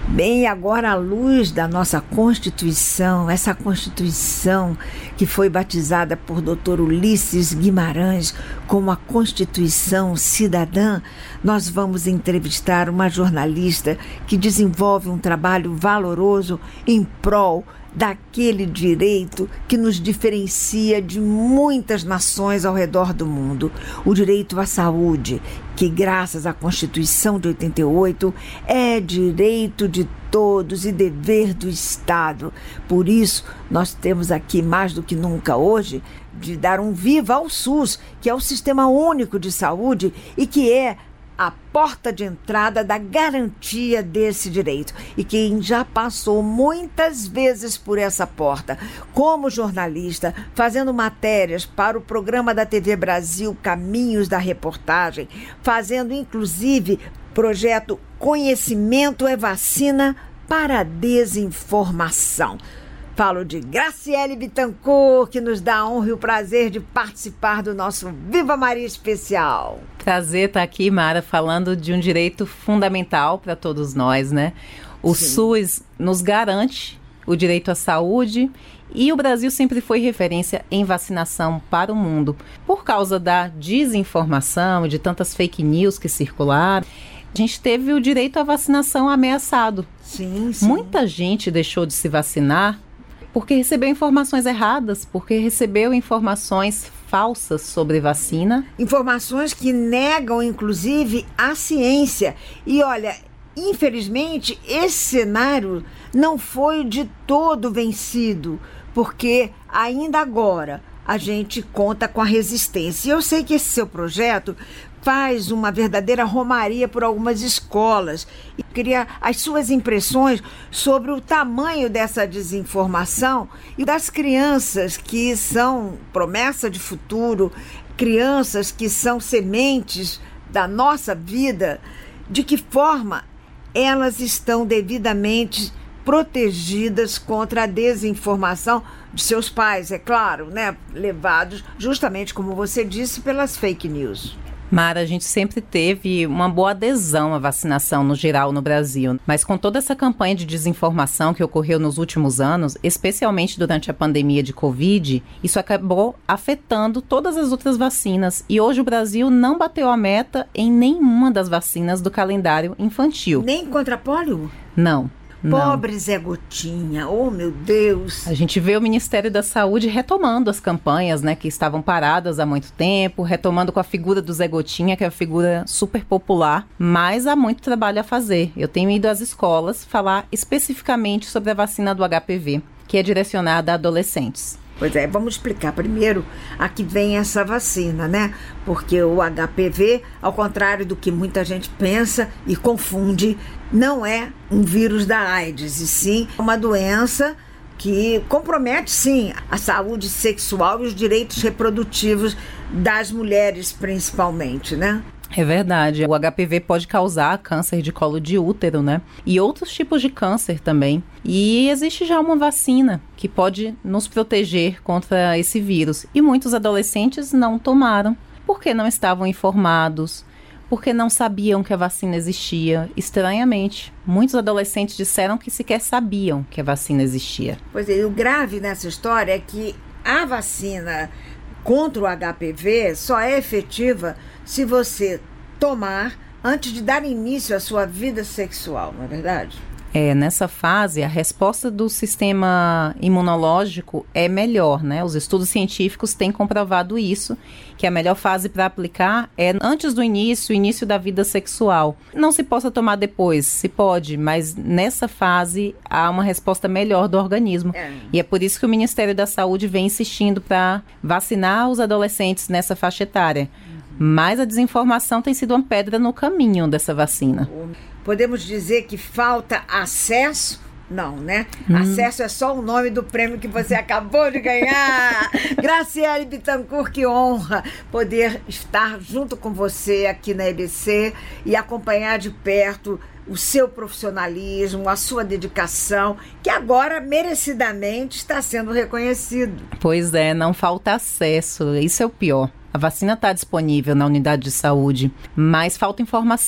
Bem, agora à luz da nossa Constituição, essa Constituição que foi batizada por Dr. Ulisses Guimarães como a Constituição Cidadã, nós vamos entrevistar uma jornalista que desenvolve um trabalho valoroso em prol daquele direito que nos diferencia de muitas nações ao redor do mundo, o direito à saúde, que graças à Constituição de 88 é direito de todos e dever do Estado. Por isso, nós temos aqui mais do que nunca hoje de dar um viva ao SUS, que é o Sistema Único de Saúde e que é a porta de entrada da garantia desse direito. E quem já passou muitas vezes por essa porta, como jornalista, fazendo matérias para o programa da TV Brasil Caminhos da Reportagem, fazendo inclusive projeto Conhecimento é Vacina para a Desinformação. Falo de Graciele Bittencourt, que nos dá a honra e o prazer de participar do nosso Viva Maria especial. Prazer estar aqui, Mara, falando de um direito fundamental para todos nós, né? O SUS nos garante o direito à saúde e o Brasil sempre foi referência em vacinação para o mundo. Por causa da desinformação e de tantas fake news que circularam, a gente teve o direito à vacinação ameaçado. Sim. Muita gente deixou de se vacinar porque recebeu informações erradas, porque recebeu informações falsas sobre vacina. Informações que negam, inclusive, a ciência. E olha, infelizmente, esse cenário não foi de todo vencido, porque ainda agora a gente conta com a resistência. E eu sei que esse seu projeto faz uma verdadeira romaria por algumas escolas. E queria as suas impressões sobre o tamanho dessa desinformação e das crianças que são promessa de futuro, crianças que são sementes da nossa vida, de que forma elas estão devidamente protegidas contra a desinformação de seus pais, é claro, né? Levados justamente, como você disse, pelas fake news. Mara, a gente sempre teve uma boa adesão à vacinação no geral no Brasil, mas com toda essa campanha de desinformação que ocorreu nos últimos anos, especialmente durante a pandemia de Covid, isso acabou afetando todas as outras vacinas e hoje o Brasil não bateu a meta em nenhuma das vacinas do calendário infantil. Nem contra a pólio? Não. Pobre Zé Gotinha, oh meu Deus! A gente vê o Ministério da Saúde retomando as campanhas, né, que estavam paradas há muito tempo, retomando com a figura do Zé Gotinha, que é uma figura super popular, mas há muito trabalho a fazer. Eu tenho ido às escolas falar especificamente sobre a vacina do HPV, que é direcionada a adolescentes. Pois é, vamos explicar primeiro a que vem essa vacina, né? Porque o HPV, ao contrário do que muita gente pensa e confunde, não é um vírus da AIDS, e sim uma doença que compromete, sim, a saúde sexual e os direitos reprodutivos das mulheres, principalmente, né? É verdade. O HPV pode causar câncer de colo de útero, né? E outros tipos de câncer também. E existe já uma vacina que pode nos proteger contra esse vírus. E muitos adolescentes não tomaram porque não estavam informados, porque não sabiam que a vacina existia. Estranhamente, muitos adolescentes disseram que sequer sabiam que a vacina existia. Pois é, e o grave nessa história é que a vacina contra o HPV só é efetiva se você tomar antes de dar início à sua vida sexual, não é verdade? Nessa fase, a resposta do sistema imunológico é melhor, né? Os estudos científicos têm comprovado isso, que a melhor fase para aplicar é antes do início da vida sexual. Não se possa tomar depois, se pode, mas nessa fase há uma resposta melhor do organismo. E é por isso que o Ministério da Saúde vem insistindo para vacinar os adolescentes nessa faixa etária. Mas a desinformação tem sido uma pedra no caminho dessa vacina. Podemos dizer que falta acesso? Não, né? Acesso é só o nome do prêmio que você acabou de ganhar. Graciele Bittencourt, que honra poder estar junto com você aqui na EBC e acompanhar de perto o seu profissionalismo, a sua dedicação, que agora merecidamente está sendo reconhecido. Pois é, não falta acesso, isso é o pior. A vacina está disponível na unidade de saúde, mas falta informação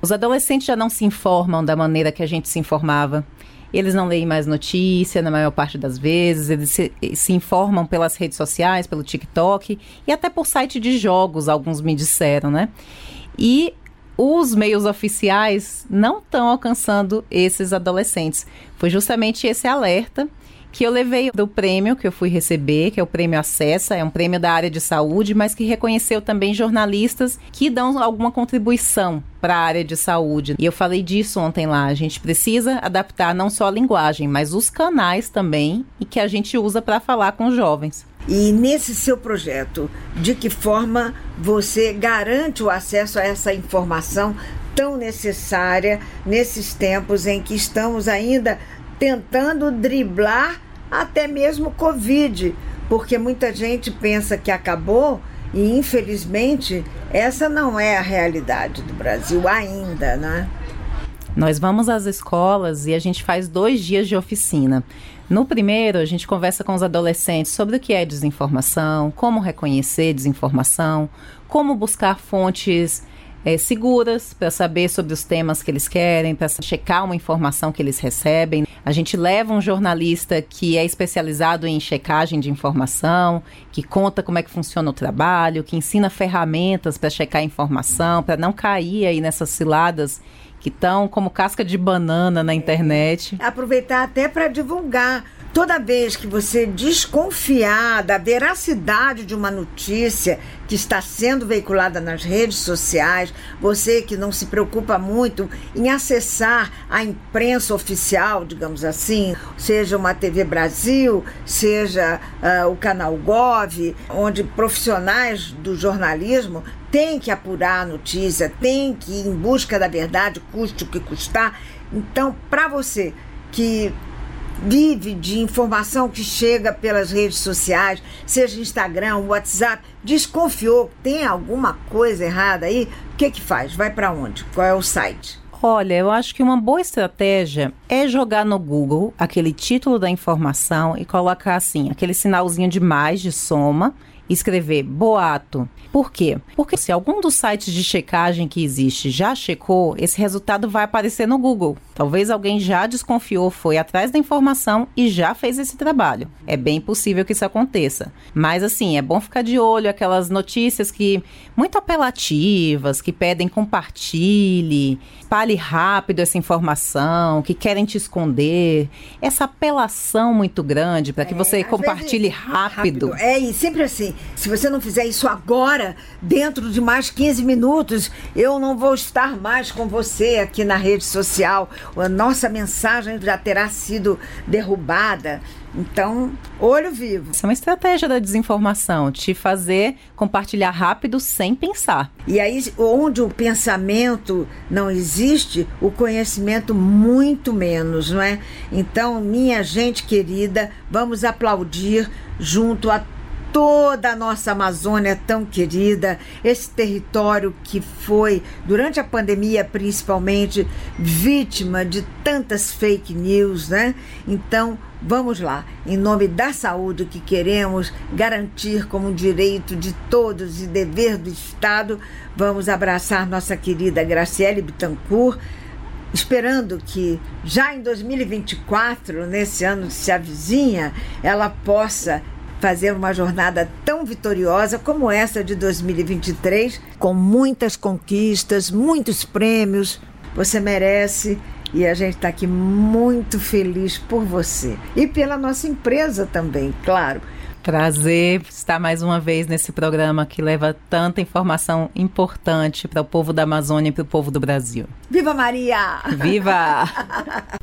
Os adolescentes já não se informam da maneira que a gente se informava. Eles não leem mais notícia, na maior parte das vezes. Eles se informam pelas redes sociais, pelo TikTok e até por site de jogos, alguns me disseram, né? E os meios oficiais não estão alcançando esses adolescentes. Foi justamente esse alerta que eu levei do prêmio que eu fui receber, que é o Prêmio Acessa, é um prêmio da área de saúde, mas que reconheceu também jornalistas que dão alguma contribuição para a área de saúde. E eu falei disso ontem lá, a gente precisa adaptar não só a linguagem, mas os canais também, e que a gente usa para falar com os jovens. E nesse seu projeto, de que forma você garante o acesso a essa informação tão necessária nesses tempos em que estamos ainda tentando driblar até mesmo o Covid, porque muita gente pensa que acabou e, infelizmente, essa não é a realidade do Brasil ainda, né? Nós vamos às escolas e a gente faz 2 dias de oficina. No primeiro, a gente conversa com os adolescentes sobre o que é desinformação, como reconhecer desinformação, como buscar fontes seguras para saber sobre os temas que eles querem, para checar uma informação que eles recebem. A gente leva um jornalista que é especializado em checagem de informação, que conta como é que funciona o trabalho, que ensina ferramentas para checar a informação, para não cair aí nessas ciladas que estão como casca de banana na internet. Aproveitar até para divulgar. Toda vez que você desconfiar da veracidade de uma notícia que está sendo veiculada nas redes sociais, você que não se preocupa muito em acessar a imprensa oficial, digamos assim, seja uma TV Brasil, seja o canal Gov, onde profissionais do jornalismo têm que apurar a notícia, têm que ir em busca da verdade, custe o que custar. Então, para você que vive de informação que chega pelas redes sociais, seja Instagram, WhatsApp, desconfiou, tem alguma coisa errada aí, o que faz? Vai para onde? Qual é o site? Olha, eu acho que uma boa estratégia é jogar no Google aquele título da informação e colocar assim, aquele sinalzinho de mais, de soma, e escrever boato. Por quê? Porque se algum dos sites de checagem que existe já checou, esse resultado vai aparecer no Google. Talvez alguém já desconfiou, foi atrás da informação e já fez esse trabalho. É bem possível que isso aconteça. Mas assim, é bom ficar de olho aquelas notícias que muito apelativas, que pedem compartilhe, espalhe rápido essa informação, que querem te esconder. Essa apelação muito grande para que você compartilhe rápido. E sempre assim, se você não fizer isso agora, dentro de mais 15 minutos, eu não vou estar mais com você aqui na rede social. A nossa mensagem já terá sido derrubada. Então, olho vivo. Isso é uma estratégia da desinformação, te fazer compartilhar rápido sem pensar. E aí, onde o pensamento não existe, o conhecimento muito menos, não é? Então, minha gente querida, vamos aplaudir junto a toda a nossa Amazônia tão querida, esse território que foi, durante a pandemia principalmente, vítima de tantas fake news, né? Então, vamos lá, em nome da saúde que queremos garantir como direito de todos e dever do Estado, vamos abraçar nossa querida Graciele Bittencourt, esperando que já em 2024, nesse ano que se avizinha, ela possa fazer uma jornada tão vitoriosa como essa de 2023, com muitas conquistas, muitos prêmios. Você merece e a gente está aqui muito feliz por você e pela nossa empresa também, claro. Prazer estar mais uma vez nesse programa que leva tanta informação importante para o povo da Amazônia e para o povo do Brasil. Viva Maria! Viva!